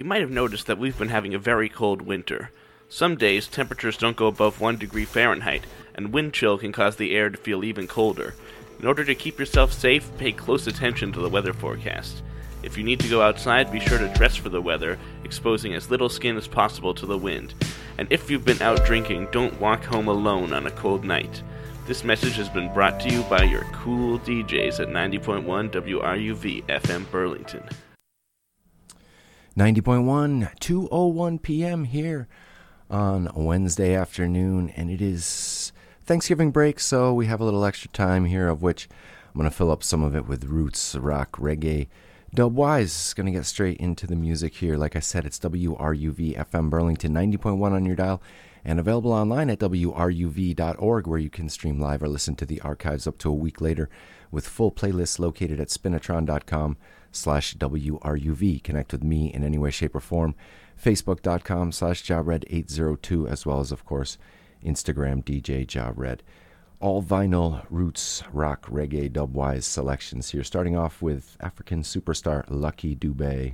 You might have noticed that we've been having a very cold winter. Some days, temperatures don't go above 1 degree Fahrenheit, and wind chill can cause the air to feel even colder. In order to keep yourself safe, pay close attention to the weather forecast. If you need to go outside, be sure to dress for the weather, exposing as little skin as possible to the wind. And if you've been out drinking, don't walk home alone on a cold night. This message has been brought to you by your cool DJs at 90.1 WRUV FM Burlington. 90.1, 2:01 p.m. here on Wednesday afternoon, and it is Thanksgiving break, so we have a little extra time here, of which I'm going to fill up some of it with roots, rock, reggae, dub-wise. Going to get straight into the music here. Like I said, it's WRUV FM Burlington, 90.1 on your dial, and available online at wruv.org, where you can stream live or listen to the archives up to a week later with full playlists located at spinatron.com/WRUV. Connect with me in any way, shape, or form. Facebook.com/JawRed802, as well as, of course, Instagram DJ JawRed. All vinyl, roots, rock, reggae, dub-wise selections here. Starting off with African superstar Lucky Dubé.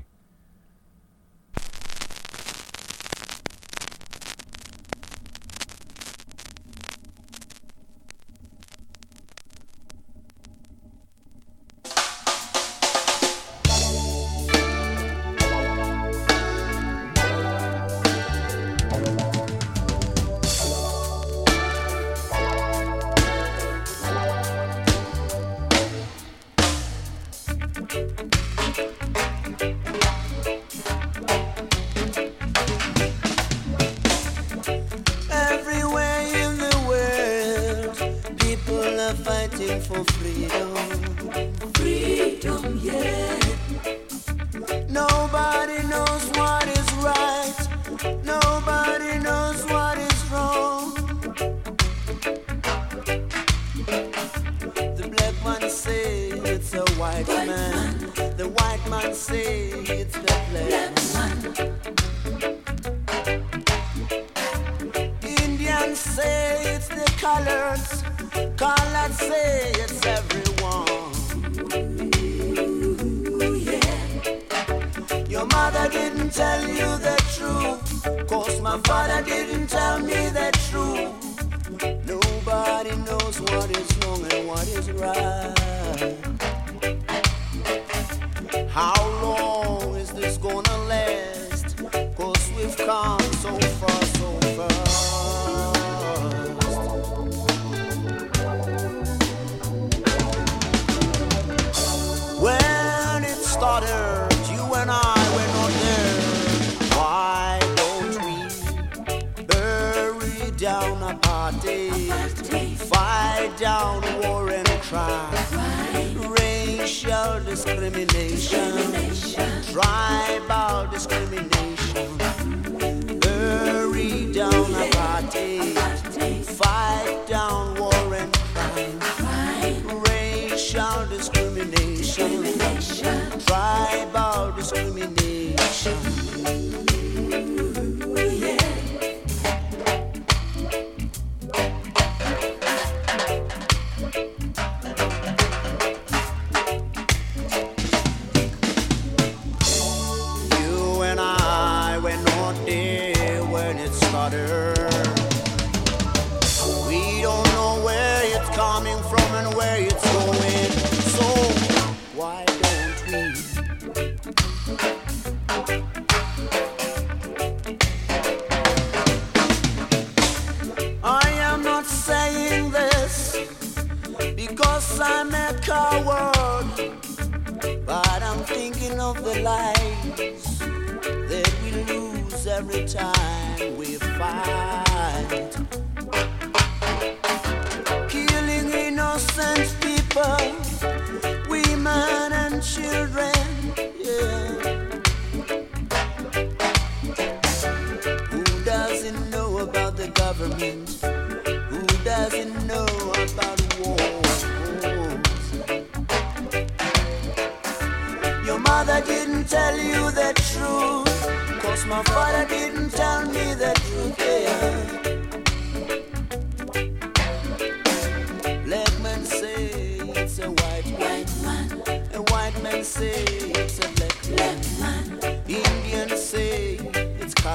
say it's a black man. Indians say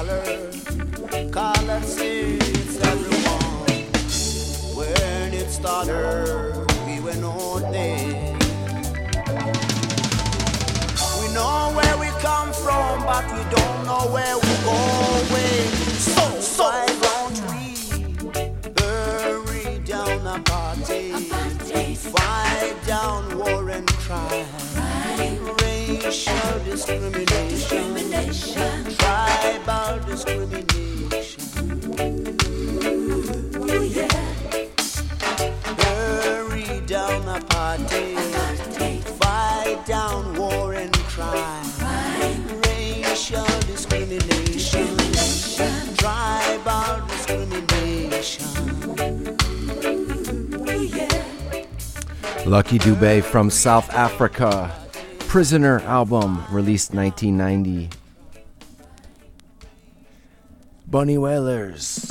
color, it's everyone. When it started, we were not there. We know where we come from, but we don't know where we're going. So why don't we bury down a party, fight down war and crime, racial discrimination, tribal discrimination. Ooh, yeah. Bury down a party, fight down war and crime, racial discrimination, tribal discrimination. Lucky Dube from South Africa. Prisoner album released 1990. Bunny Wailers.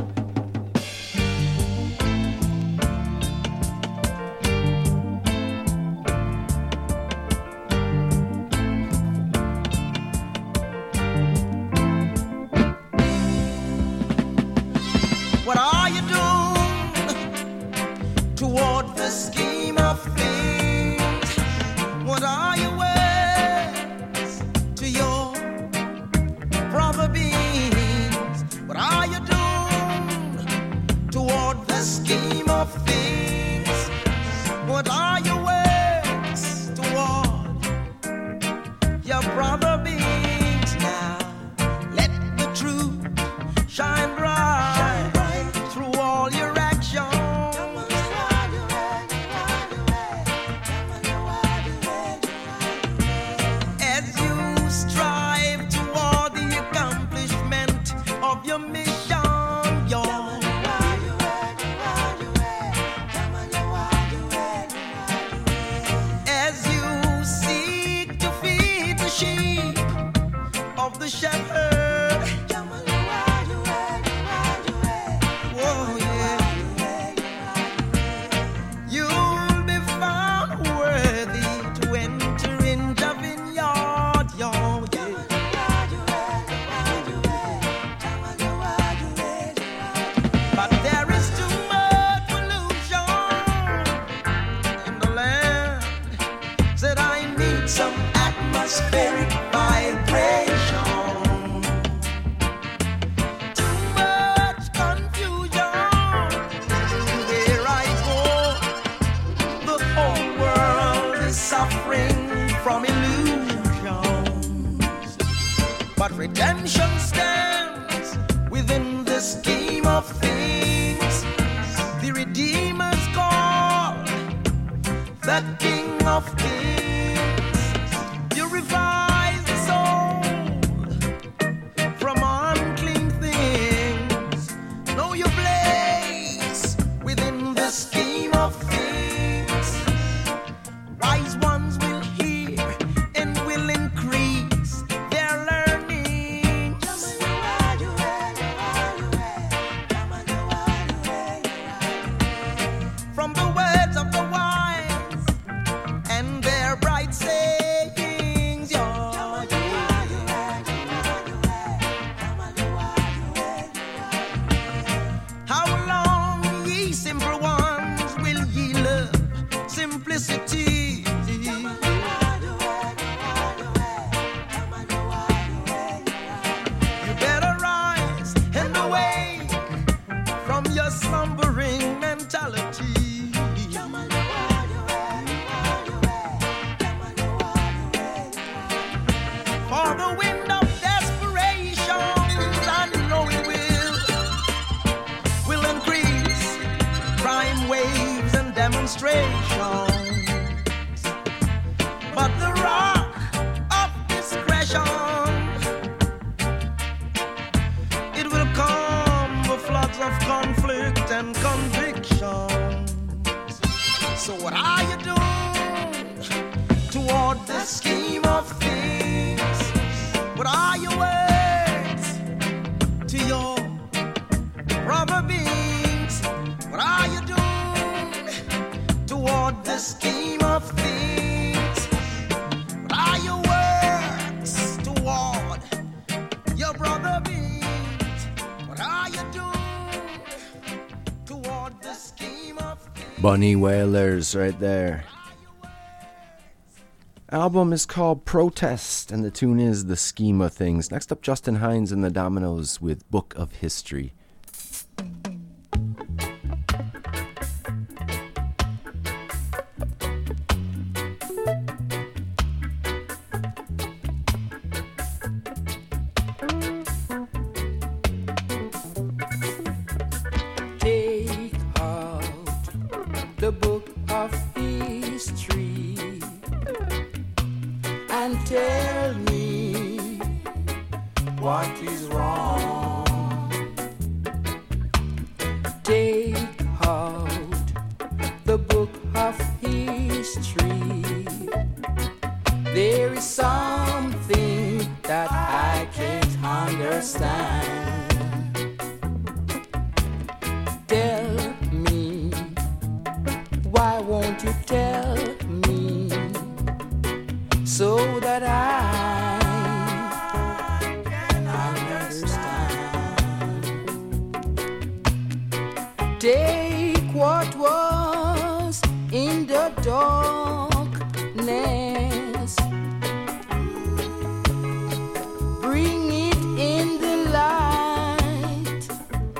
What are you doing toward the scheme of things? What are your words to your brother beings? What are you doing toward the scheme of things? What are your words toward your brother beings? Now let the truth shine bright through all your actions. As you strive toward the accomplishment of your mission, as you seek to feed the sheep of the shepherd. Oh, yeah. You'll be found worthy to enter in the vineyard, yeah. But there is too much pollution in the land. Said I need some atmospheric vibration. Too much confusion. Where I go, the whole world is suffering from illusions. But redemption stands within the scheme of things. The Redeemer's called the King of Kings. Purifies the soul from unclean things. Know your place within the scheme of things. Wise ones will hear and will increase their learning. From the words of the wise and their bright sayings, how long, ye simple ones, will ye love simplicity? You better rise and awake from your slumbering mentality. For the wind of desperation, I know it will increase crime waves and demonstrations. But the rock of discretion, it will come with floods of conflict and conviction. So what are you doing toward the scheme of things? What are your words to your brother beings? What are you doing toward the scheme of things? What are your words toward your brother beings? Bunny Wailers right there. Album is called Protest, and the tune is The Scheme of Things. Next up, Justin Hines and the Dominoes with Book of History. Tell me what is wrong. Take out the book of history. There is something that I can't understand. Tell me, why won't you tell me? So that I can understand. Take what was in the darkness, bring it in the light.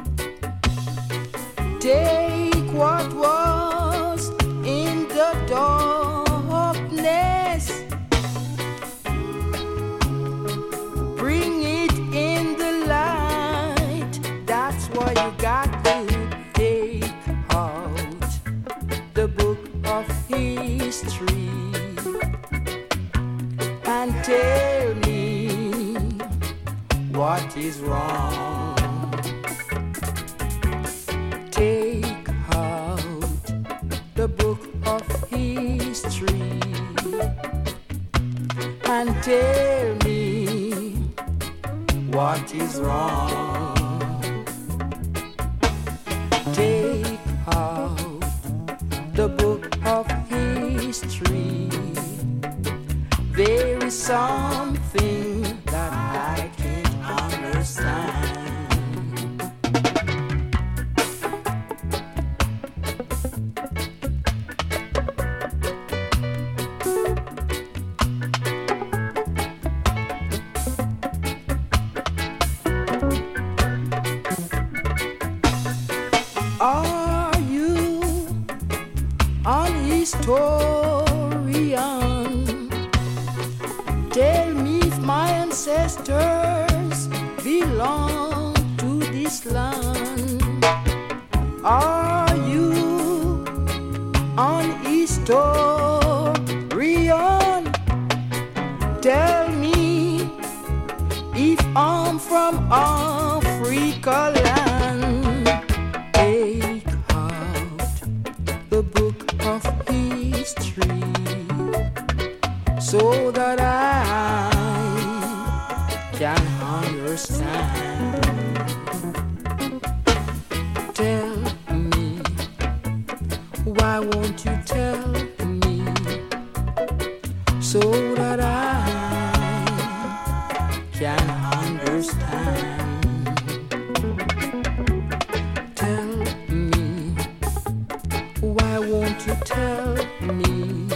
Take what was in the darkness, bring it in the light. That's why you got to take out the book of history and tell me what is wrong. Take out the book of history and tell me what is wrong. Take out the book of history. There is something that I can't understand. Are you an historian? Tell me if my ancestors belong to this land. Are you an historian? Tell me if I'm from Africa land. Take out the book of history so that I can understand. Tell me, why won't you tell me so that I can understand? Tell me, why won't you tell me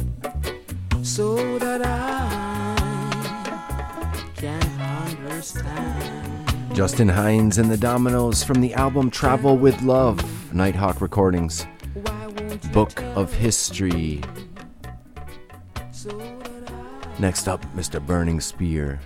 so that I can understand? Justin Hines and the Dominoes from the album Travel with Love, Nighthawk Recordings, Book of History. Next up, Mr. Burning Spear.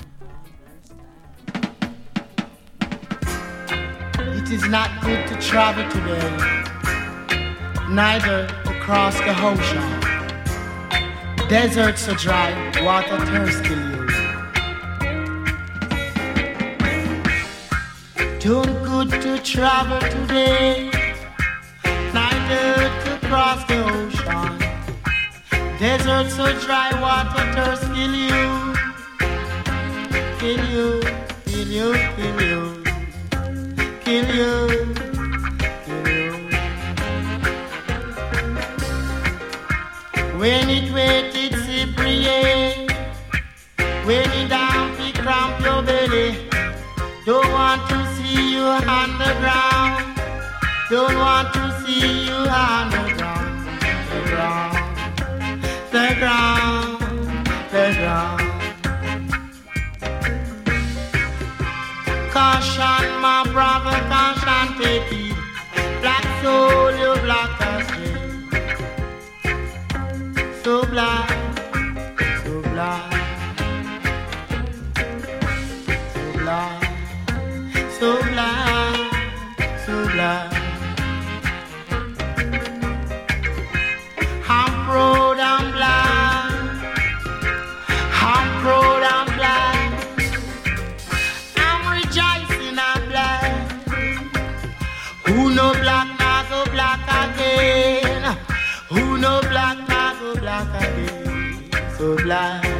It is not good to travel today, neither across the ocean. Deserts are dry, water thirsts kill you. Too good to travel today, neither to cross the ocean. Deserts so dry, water thirsts kill you. Kill you, kill you, kill you. Kill you, kill you. When it wet, it slippery. When it damp, it cramp your belly. Don't want to see you on the ground. don't want to see you on the ground, the ground, the ground, the ground. Caution, my brother, caution, take heed. Black soul, you black astray. So blind, so blind, so blind, so blind, so blind. I'm proud, I'm blind. I'm proud, I'm blind. I'm rejoicing, I'm blind. Who no black, now go black again. Who no black, now go black again. So blind.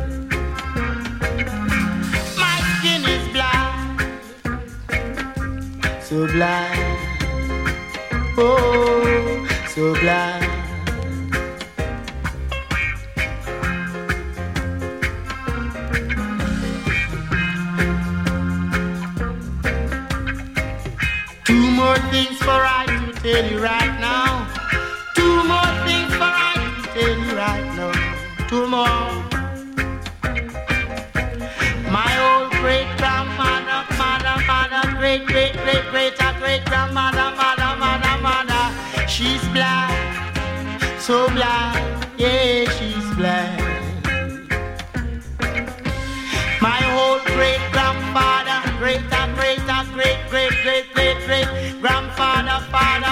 My skin is blind. So blind. Oh, so blind. Two more things for I to tell you right now. Two more things for I to tell you right now. Two more. My old great grandmother, great grandmother, mother. She's blind, so blind, yeah, she's blind. My whole great grandfather, great grandfather, father.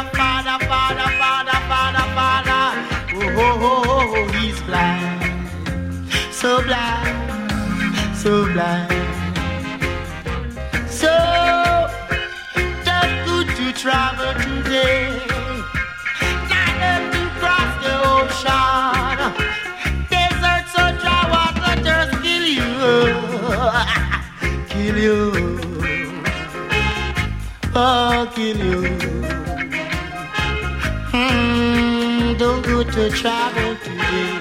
Oh, he's blind, so blind, so blind. So just good to travel today, not to cross the ocean. Desert so dry, water just kill you, kill you, oh, kill you. Don't go to travel today.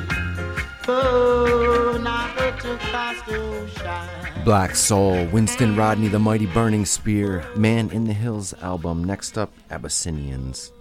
Oh, not to cross the ocean. Black Soul, Winston Rodney, The Mighty Burning Spear, Man in the Hills album. Next up, Abyssinians.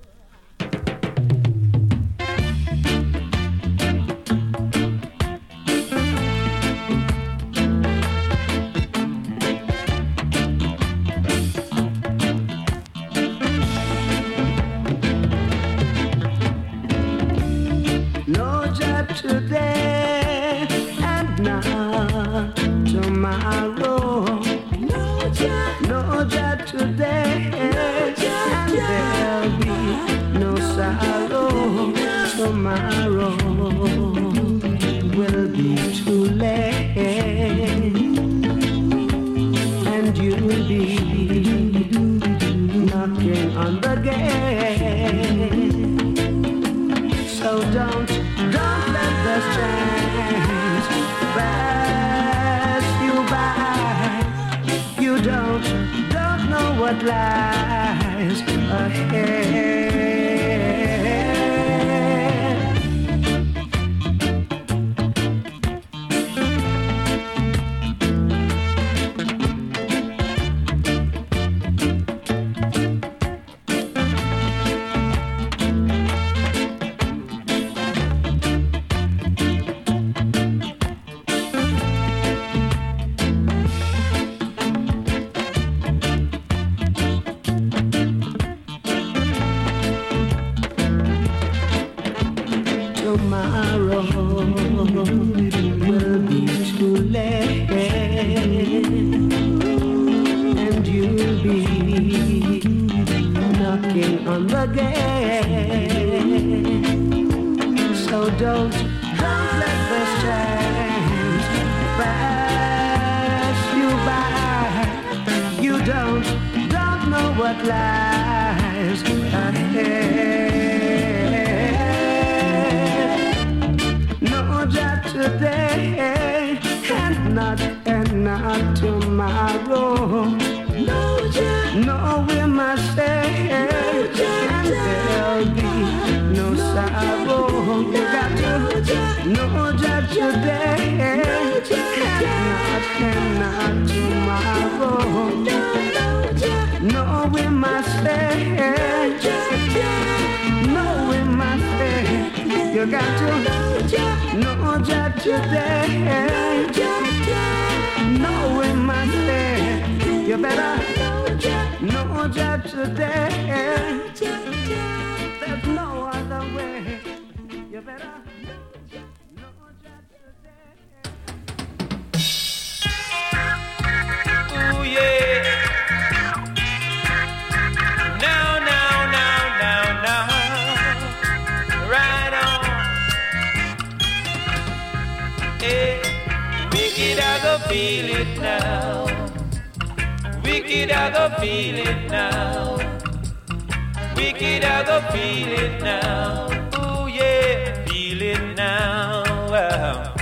Today and not tomorrow. No job today and there'll be no sorrow. Tomorrow will be too late, and you'll be knocking on the gate. So don't let the strange pass you by. You don't know what lies ahead. Tomorrow will be too late, and you'll be knocking on the gate. So don't let the strange pass you by. You don't know what lies ahead. No job today and not tomorrow. No, we must stay, and there'll be no sorrow. You got to no job today and not tomorrow. No, we must stay. No, we must stay. You got to know Jah today. No, we must stay. You better know Jah today. There's no other way. You better know Jah today. Ooh, yeah. Now. Right on. Hey, wicked, I go feel it now. Wicked, I go feel it now. Wicked, I go feel it now. Ooh, yeah, feel it now. Wow.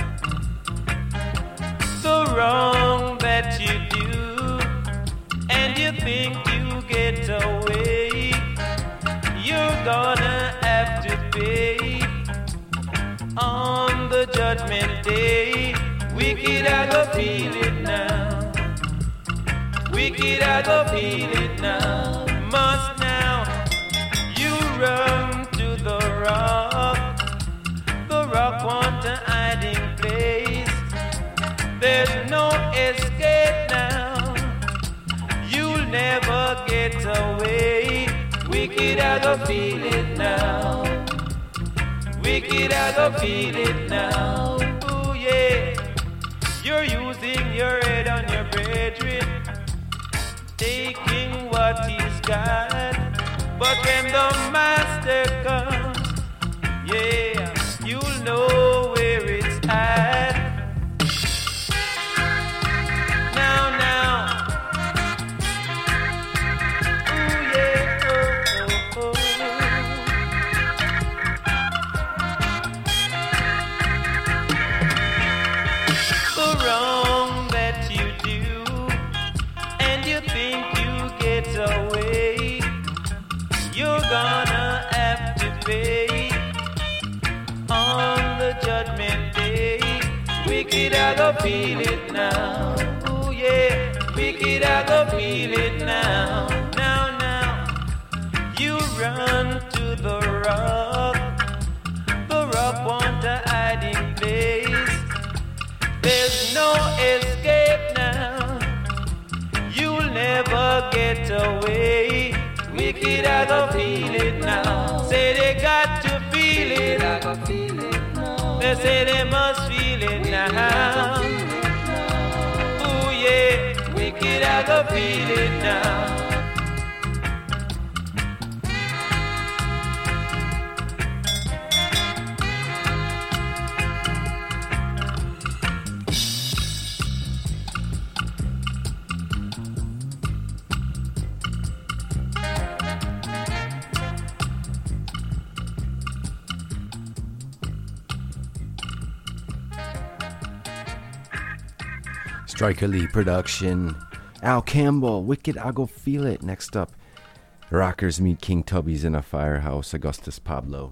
The wrong that you do, and you think you get away, you're gonna have to pay on the judgment day. Wicked, I go feel it now. Wicked, I go feel it now. Must now you run to the rock. The rock want a hiding place. There's no escape now. You'll never get away. Wicked, I go feel it now. Wicked, I go feel it now. Ooh, yeah. You're using your head on your brethren, taking what he's got. But when the master comes, yeah, you'll know where it's at. Now. Ooh, yeah, oh. The wrong that you do, and you think you get away, you're gonna have to pay on the judgment day. Wicked, I go feel it now. Ooh, yeah, wicked, I go feel it now. Now, you run to the rock. The rock want a hiding place. There's no escape now. You'll never get away. Wicked, I go feel it now. Say they got to feel it. I go feel it now. They say they must feel it now. Ooh, yeah, wicked, I go feel it now. Striker Lee production. Al Campbell, Wicked, I Go Feel It. Next up, Rockers meet King Tubby's in a Firehouse, Augustus Pablo.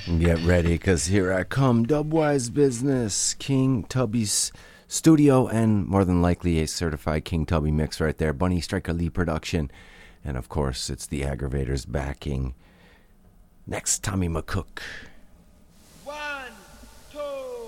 Get ready, because here I come. Dubwise Business, King Tubby's studio, and more than likely a certified King Tubby mix right there. Bunny Striker Lee production. And of course, it's the Aggravators backing. Next, Tommy McCook. 1, 2.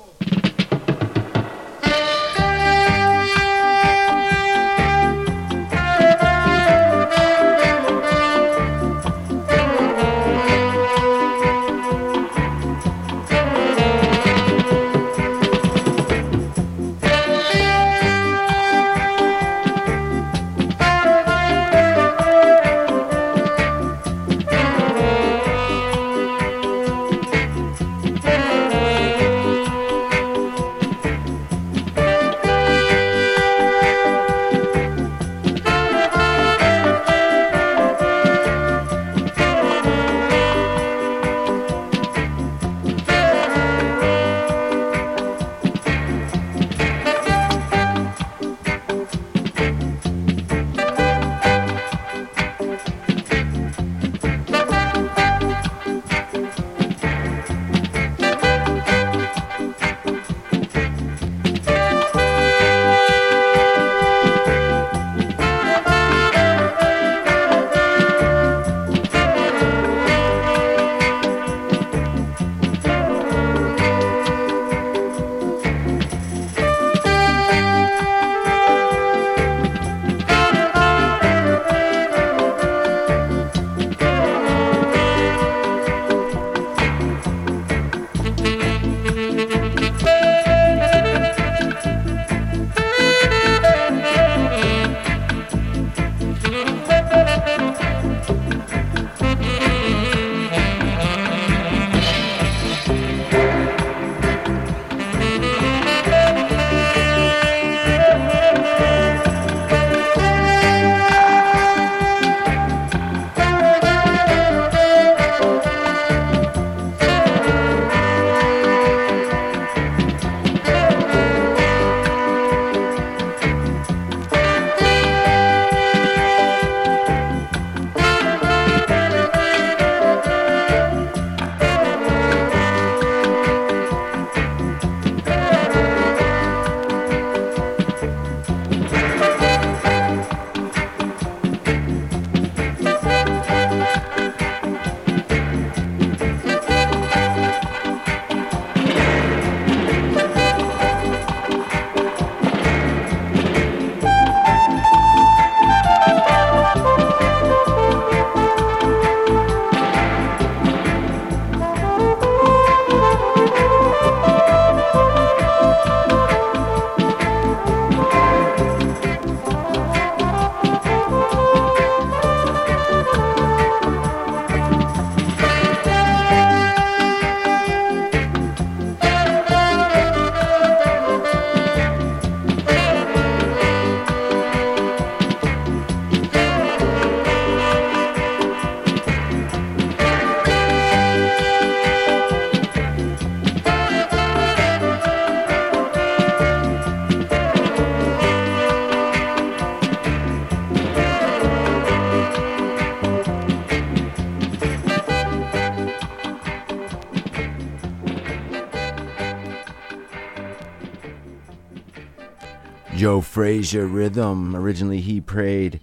Joe Frazier Rhythm. Originally he played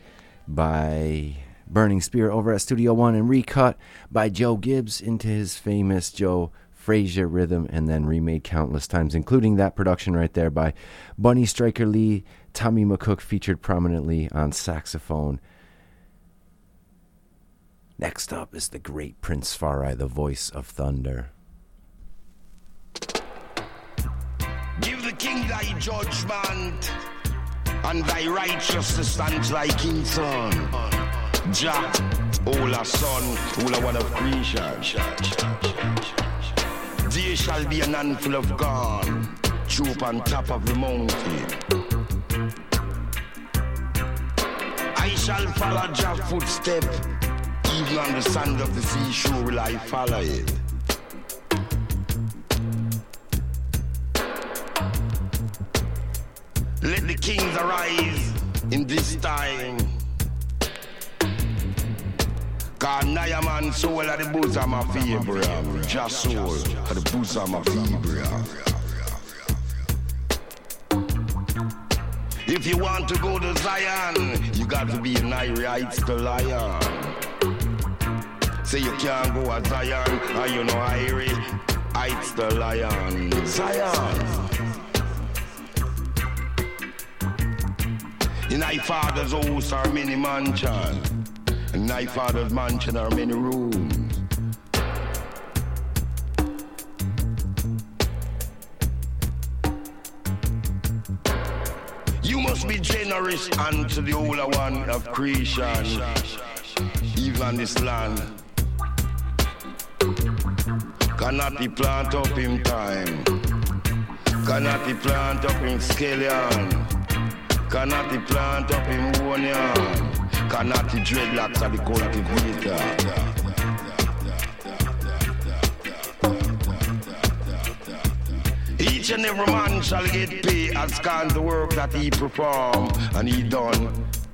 by Burning Spear over at Studio One and recut by Joe Gibbs into his famous Joe Frazier Rhythm, and then remade countless times, including that production right there by Bunny Striker Lee. Tommy McCook featured prominently on saxophone. Next up is the great Prince Farai, the voice of thunder. Give the king thy judgment, and thy righteousness stands like king's son. Jah, Ola son, Ola one of creation. There shall be an handful of corn, troop on top of the mountain. I shall follow Jah's footstep, even on the sand of the seashore will I follow it. Let the kings arise in this time, Cause Naya man soul at the bosom of Abraham. Just soul at the bosom of Abraham. If you want to go to Zion, you got to be in Heights to Lion. Say you can't go to Zion, and you know Heights to Lion. Zion. In thy father's house are many mansions. In thy father's mansion are many rooms. You must be generous unto the Holy One of creation, even on this land. Cannot he plant up in time? Cannot he plant up in scallion? Cannot he plant up in onion? Cannot he dreadlocks at the cultivator? Each and every man shall get paid as can the work that he perform and he done.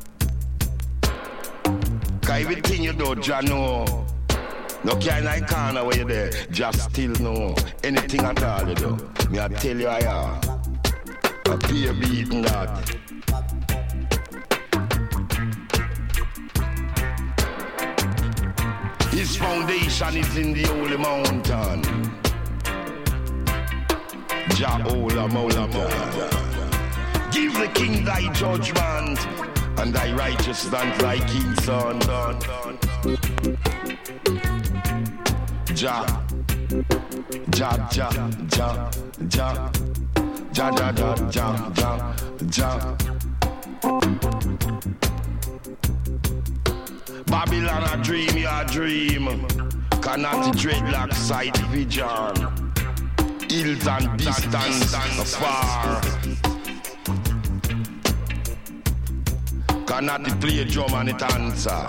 Cause everything you do, Jah know. No kind of corner where you there, just still know. Anything at all you do, me I tell you I am. A peer beating that. His foundation is in the holy mountain. Jah holy mountain. Give the king thy judgment and thy righteousness thy king's son. Jah, Jah, Jah, Jah, Jah, Jah, Jah, Jah, Jah, Jah, Jah. Babylon a dream, you a dream. Cannot dreadlock sight vision. Hills and distance afar. Cannot play drum and it answer.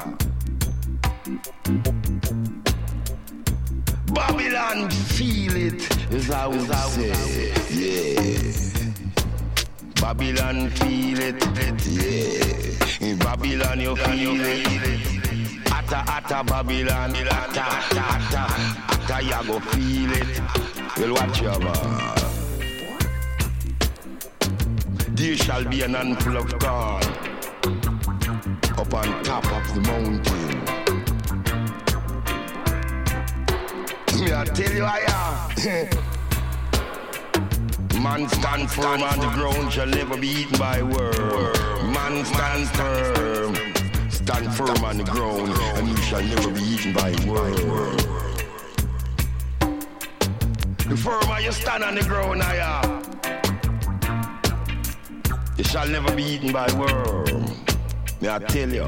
Babylon feel it, is how we say, yeah. Babylon feel it, yeah. In Babylon you feel it. Atta Babylon, atta, you go feel it. Well, watch your man. There shall be an handful of corn up on top of the mountain. Me I tell you I am. Man stand firm on the ground shall never be eaten by worm. Man stand firm. Stand firm on the ground and you shall never be eaten by worm. The firmer you stand on the ground I am, you shall never be eaten by worm. Me I tell you.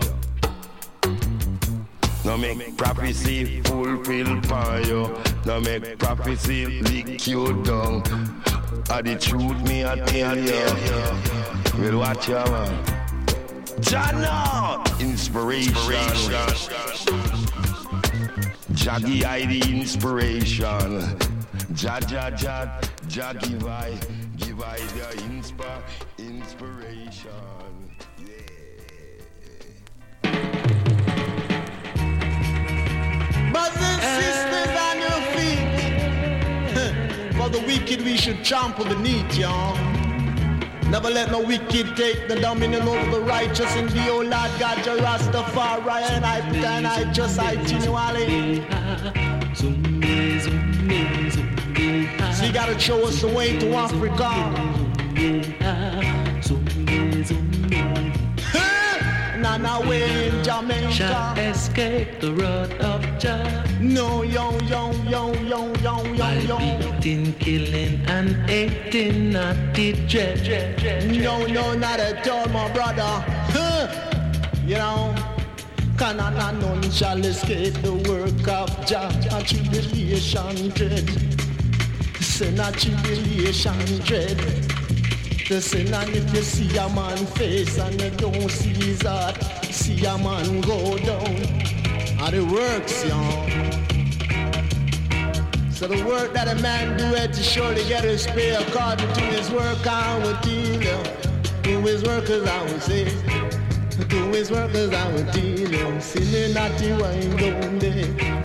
No make prophecy fulfill for you. No make prophecy lick you down. Are the truth me I tell you. Well watch your man. Jana inspiration. Jaggy I the inspiration. Jah give I the inspiration. Brothers and sisters on your feet. For the wicked we should trample beneath, y'all. Never let no wicked take the dominion over the righteous. In the old Lord God, Jah Rastafari, and I just continually. So you gotta show us the way to Africa. Now way in Jamaica shall escape the wrath of Jah. No, yo. By beating, killing, and hating, not the dread. No, not at all, my brother. You know, none shall escape the work of Jah. A tribulation dread. Sin a tribulation dread. The sin, and if you see a man face and you don't see his heart, see a man go down. And it works, y'all. So the work that a man do it to surely get his pay according to his work. I will deal to his workers, I will say. To do his work as I would deal him. Silly naughty wine down there.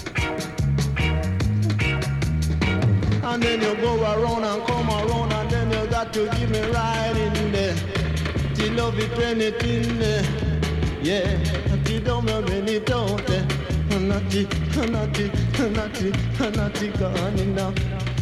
And then you go around and come around, and then you got to give me right in there. Till love it when it in there. Yeah, till don't me when it out there. Naughty, naughty, naughty, naughty gone enough.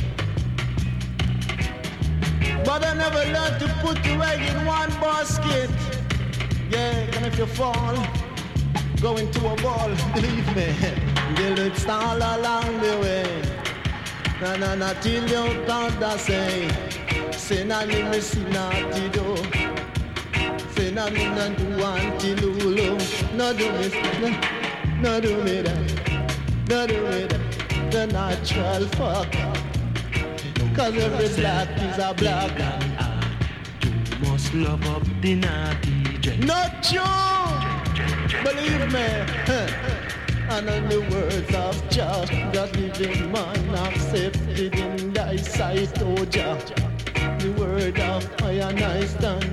But I never learned to put the egg in one basket. Yeah, and if you fall, go into a ball, believe me, you'll it's all along the way. Na till you can't say na ni me see naughty do, say na me na do anti-lulu. No do me that, no do me that, the natural fuck. Cause every black is a black. You must love up the naughty dread. Not true, believe me. And in the words of Jah, that living man accepted in thy sight, O Jah. The word of I and I stand.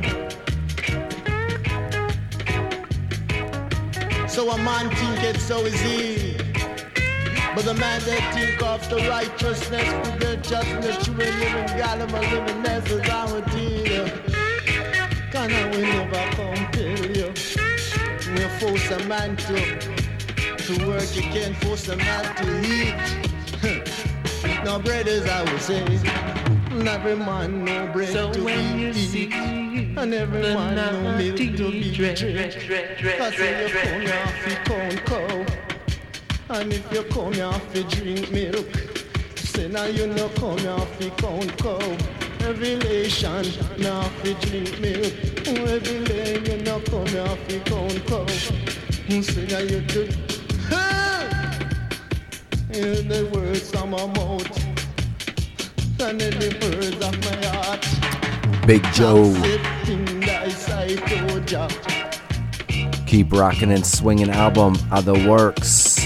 So a man think it so easy, but the man that think of the righteousness, with the justness, true and living God, and my living ness is our deal. Can I will never compel you? We force a man to work, you can't force a man to eat. No bread, as I would say, and every man no bread so to eat, and every man no milk to be drink. Cause if you come off, you can't cow, and if you come off, you drink milk. Say now you no come off, you can't cow. Revelation, now you drink milk. Every lane you no come off, you can't cow. Say now you do. In the words of my mouth and in the words of my heart, Big Joe. Keep Rockin' and Swingin' album of the works.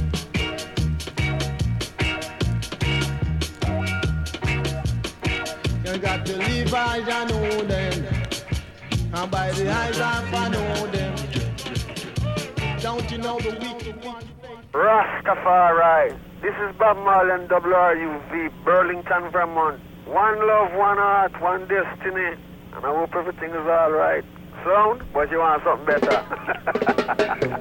You got to live eyes and know them, and by the eyes I know them. Don't you know the wicked one? Rastafari. This is Bob Marley and WRUV, Burlington, Vermont. One love, one heart, one destiny. And I hope everything is alright. Sound? But you want something better.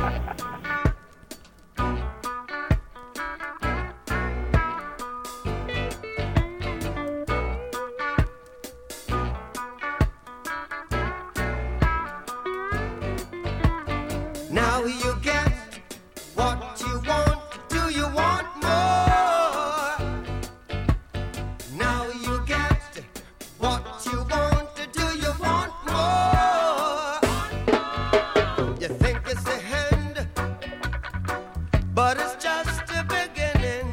Now you get what you want. Do you want more? Now you get what you want. Do you want more? You think it's the end, but it's just the beginning.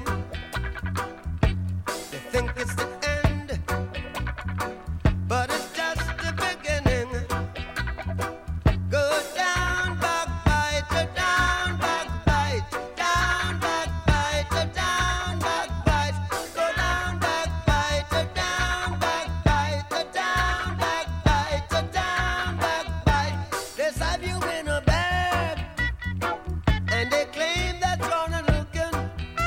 You think it's the end, but it's just the beginning. Go down, backbiter, down, backbite, down, backbiter, down, backbite. Go down, backbiter, down, backbiter, down, backbiter, down, backbite. They serve you in a bag, and they claim that you're not looking.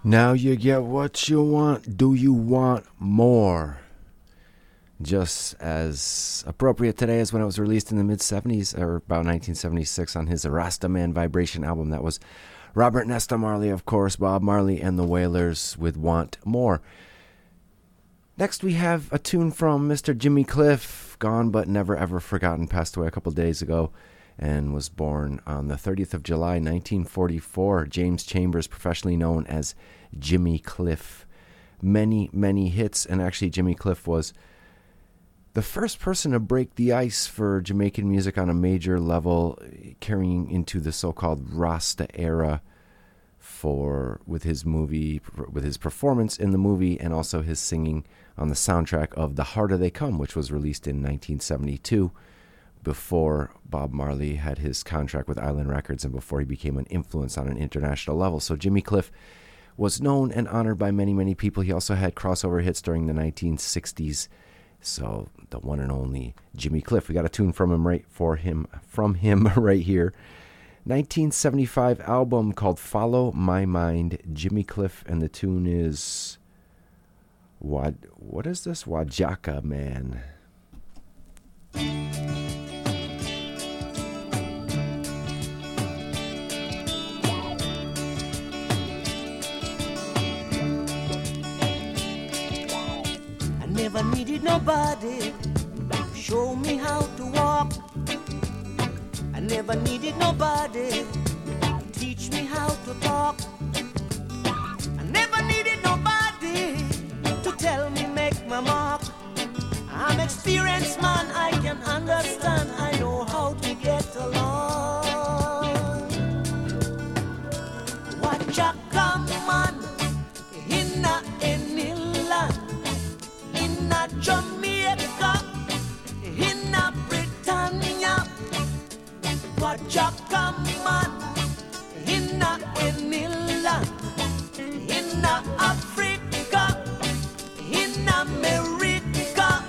Now you get what you want. Do you want more? Just as appropriate today as when it was released in the mid-70s, or about 1976, on his Rasta Man Vibration album. That was Robert Nesta Marley, of course, Bob Marley and the Wailers with Want More. Next we have a tune from Mr. Jimmy Cliff, gone but never ever forgotten, passed away a couple days ago, and was born on the 30th of July, 1944. James Chambers, professionally known as Jimmy Cliff. Many, many hits, and actually Jimmy Cliff was the first person to break the ice for Jamaican music on a major level, carrying into the so-called Rasta era with his performance in the movie, and also his singing on the soundtrack of The Harder They Come, which was released in 1972, before Bob Marley had his contract with Island Records and before he became an influence on an international level. So Jimmy Cliff was known and honored by many, many people. He also had crossover hits during the 1960s. So the one and only Jimmy Cliff. We got a tune from him right here. 1975 album called Follow My Mind, Jimmy Cliff, and the tune is what is this? Wajaka Man. Never needed nobody to show me how to walk. I never needed nobody to teach me how to talk. I never needed nobody to tell me make my mark. I'm experienced man, I can understand, I know how to get along. Watch a come man in any land, in Jamaica, in Britannia. Watch a come man in any land, in Africa, in America.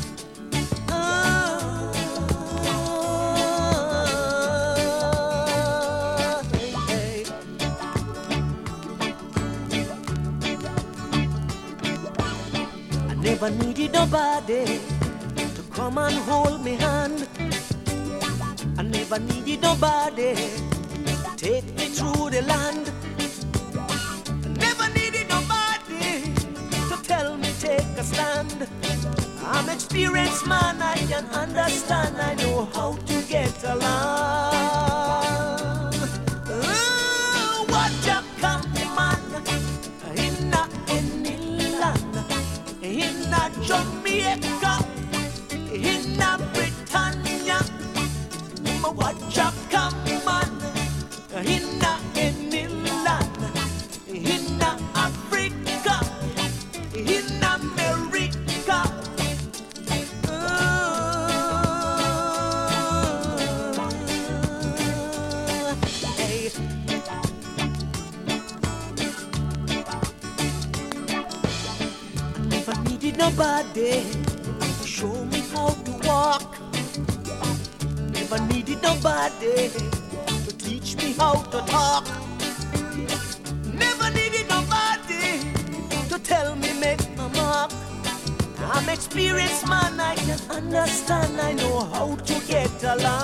Hey. I never needed nobody to come and hold me hand. I never needed nobody to take me through the land. I never needed nobody to tell me take a stand. I'm experienced man, I can understand, I know how to get along. Watch a come man in any land, in Jamaica, in Britannia. Watch a come man in any land, in Africa, in America. Hey. I never needed nobody to show me how to walk. Never needed nobody to teach me how to talk. Never needed nobody to tell me make my mark. I'm experienced man, I can understand, I know how to get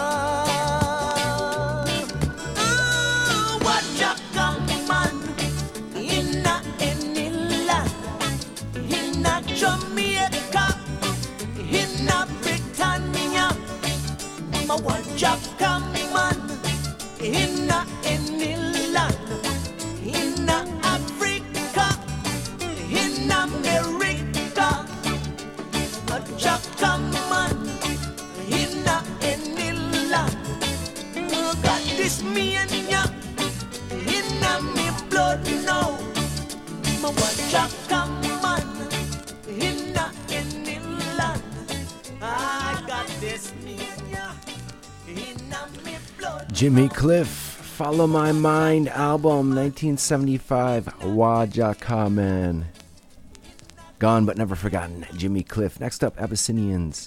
along. Watch a come man in any land, in Jamaica, in Britannia. Watch a come man in any land, in Africa, in America. Watch a come man in any land. Got this mania in me blood now. Watch a come man in any land. I got this mania. Jimmy Cliff, Follow My Mind album, 1975, Wajaka Man. Gone but never forgotten, Jimmy Cliff. Next up, Abyssinians.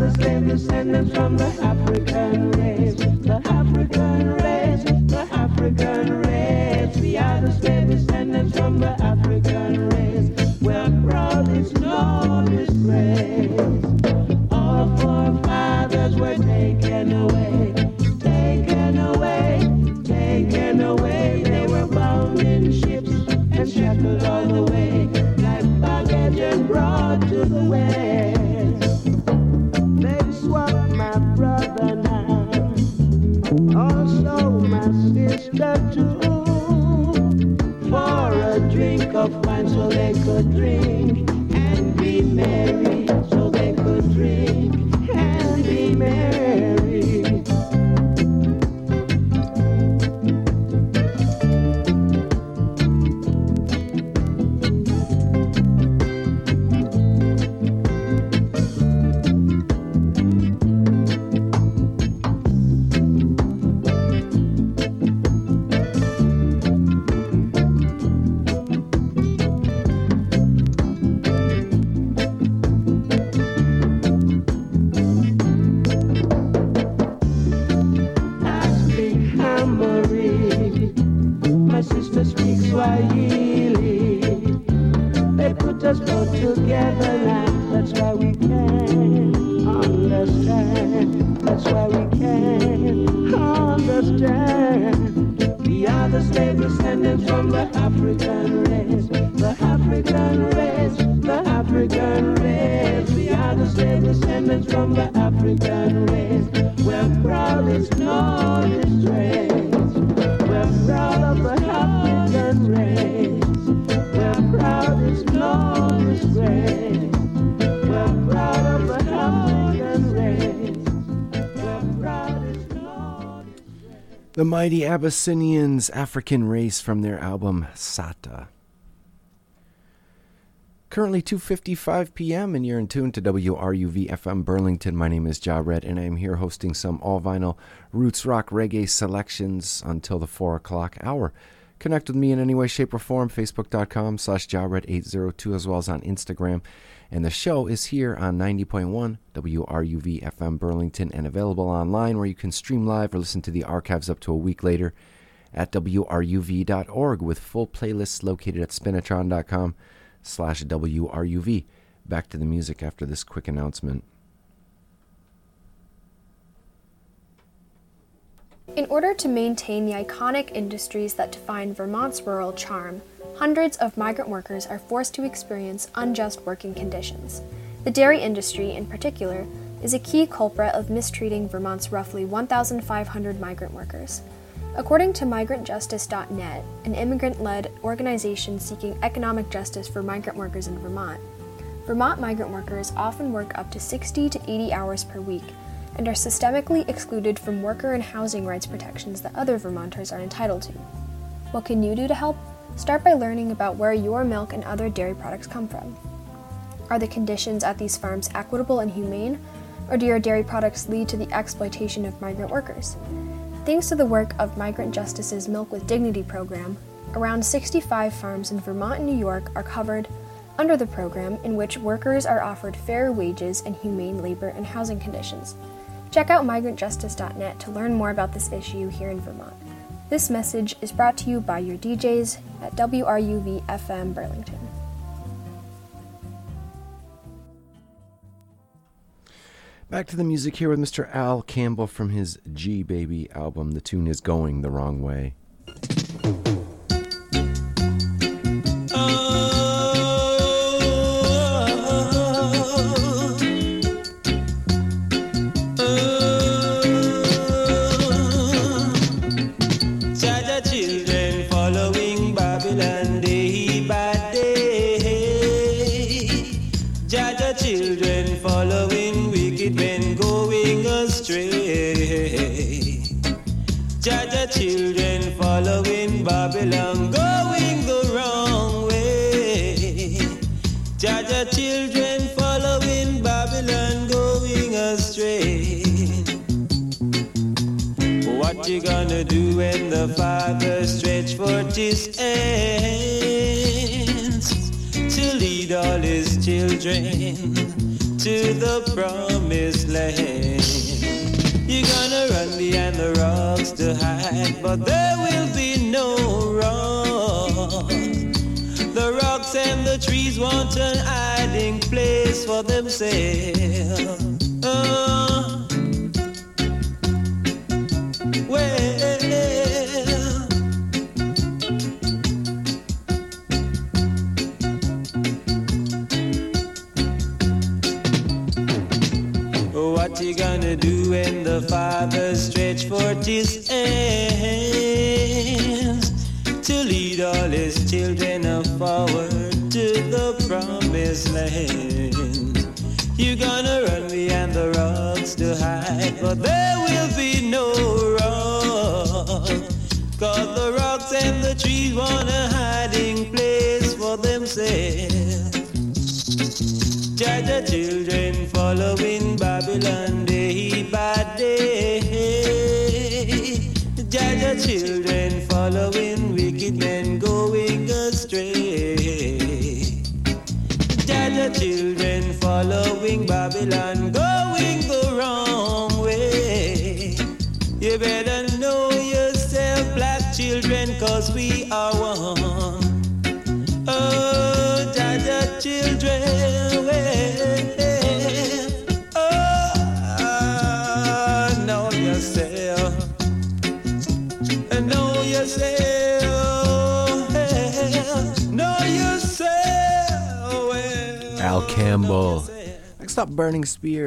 the slave descendants from the African race. The African race, the African race. We are the slave descendants from the African race. We're proud, it's no disgrace. Our forefathers were taken away, taken away, taken away. They were bound in ships and shackled all the way, like baggage and brought to the west. They swapped my brother now, also my sister too, for a drink of wine so they could drink and be merry, so they could drink and be merry. The Mighty Abyssinians, African Race, from their album Sata. Currently 2:55 p.m. and you're in tune to WRUV FM Burlington. My name is Ja Red and I am here hosting some all-vinyl roots rock reggae selections until the 4 o'clock hour. Connect with me in any way, shape, or form, facebook.com/JaRed802 as well as on Instagram. And the show is here on 90.1 WRUV FM Burlington and available online where you can stream live or listen to the archives up to a week later at WRUV.org with full playlists located at spinatron.com/WRUV. Back to the music after this quick announcement. In order to maintain the iconic industries that define Vermont's rural charm, hundreds of migrant workers are forced to experience unjust working conditions. The dairy industry, in particular, is a key culprit of mistreating Vermont's roughly 1,500 migrant workers. According to MigrantJustice.net, an immigrant-led organization seeking economic justice for migrant workers in Vermont, Vermont migrant workers often work up to 60 to 80 hours per week and are systemically excluded from worker and housing rights protections that other Vermonters are entitled to. What can you do to help? Start by learning about where your milk and other dairy products come from. Are the conditions at these farms equitable and humane, or do your dairy products lead to the exploitation of migrant workers? Thanks to the work of Migrant Justice's Milk with Dignity program, around 65 farms in Vermont and New York are covered under the program, in which workers are offered fair wages and humane labor and housing conditions. Check out migrantjustice.net to learn more about this issue here in Vermont. This message is brought to you by your DJs at WRUV FM Burlington. Back to the music here with Mr. Al Campbell from his G Baby album. The tune is Going the Wrong Way. Children following Babylon, going the wrong way. Jaja children following Babylon, going astray. What you gonna do when the Father stretch forth his hands to lead all his children to the promise? promised land. You're gonna run behind the rocks to hide, but there will be no rock. The rocks and the trees want an hiding place for themselves. What you gonna do when the Father stretch forth his hands to lead all his children forward to the promised land? You're gonna run behind the rocks to hide, but there will be no rock. 'Cause the rocks and the trees want a hiding place for themselves. Jaja children following Babylon day by day. Jaja children following wicked men going astray. Jaja children following Babylon going the wrong way. You better know yourself, black children, 'cause we are one. Oh, Jaja children, know yourself, know yourself, know yourself. Al Campbell. Next up, Burning Spear.